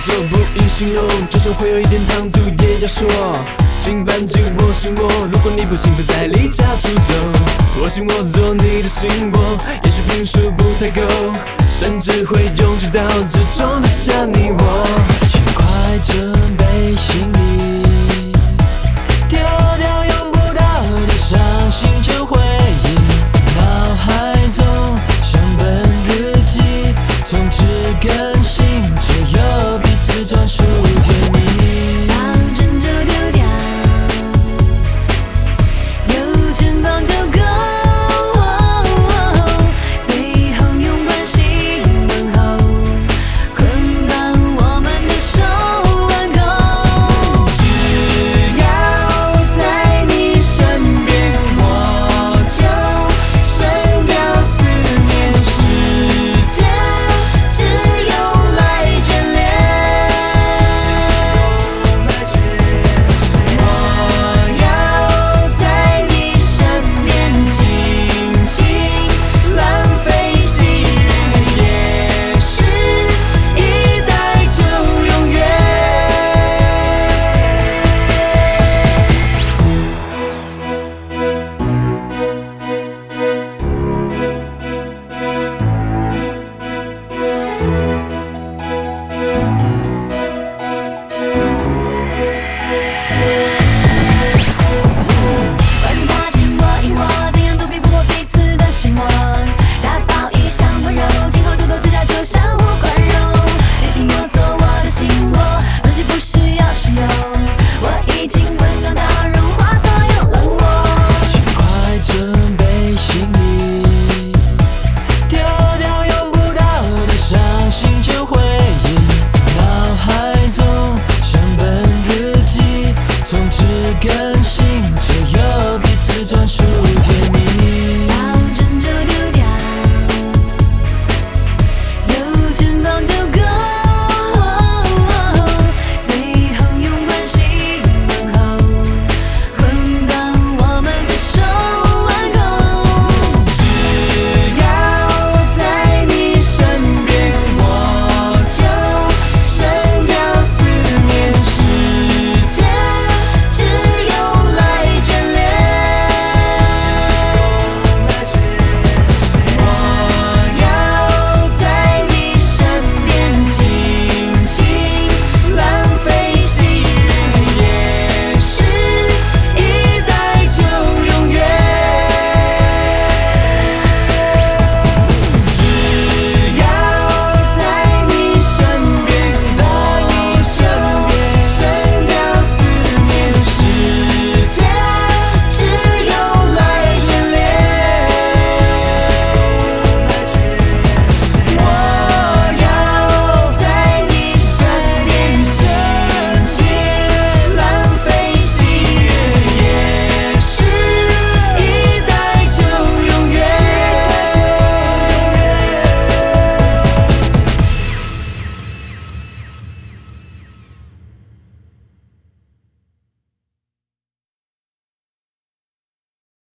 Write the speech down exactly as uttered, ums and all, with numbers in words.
受不易形容，就算会有一点糖度也要说。请搬进我心窝，如果你不幸福再离家出走，或许我做你的心窝，也许频数不太够，甚至会拥挤到只装得下你我。 请快准备行李，丢掉用不到的伤心旧回忆，脑海中像本日记，从此更新。